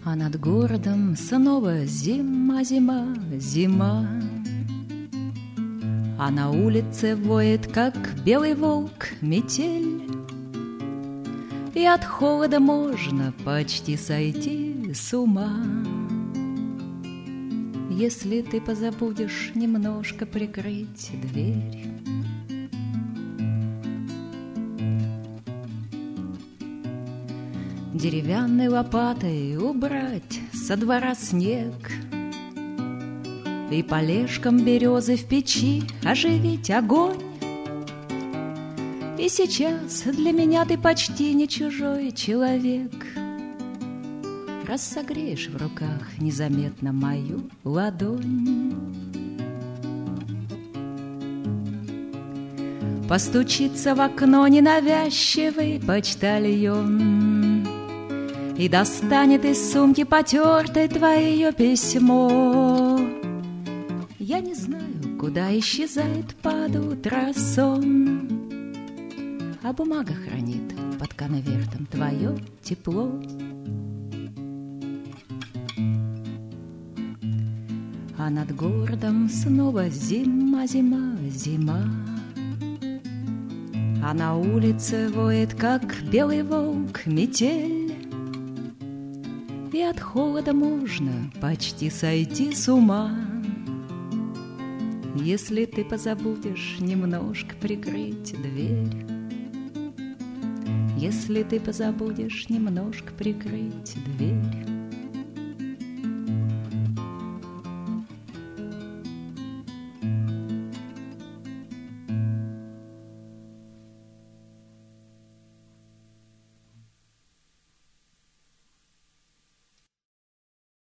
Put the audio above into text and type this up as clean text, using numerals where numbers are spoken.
А над городом снова зима, зима, зима. А на улице воет, как белый волк, метель. И от холода можно почти сойти с ума, если ты позабудешь немножко прикрыть дверь. Деревянной лопатой убрать со двора снег и полежком березы в печи оживить огонь. И сейчас для меня ты почти не чужой человек, раз согреешь в руках незаметно мою ладонь. Постучится в окно ненавязчивый почтальон и достанет из сумки потертой твое письмо. Я не знаю, куда исчезает под утро сон, а бумага хранит под конвертом твое тепло. А над городом снова зима, зима, зима. А на улице воет, как белый волк, метель. И от холода можно почти сойти с ума, если ты позабудешь немножко прикрыть дверь. Если ты позабудешь немножко прикрыть дверь.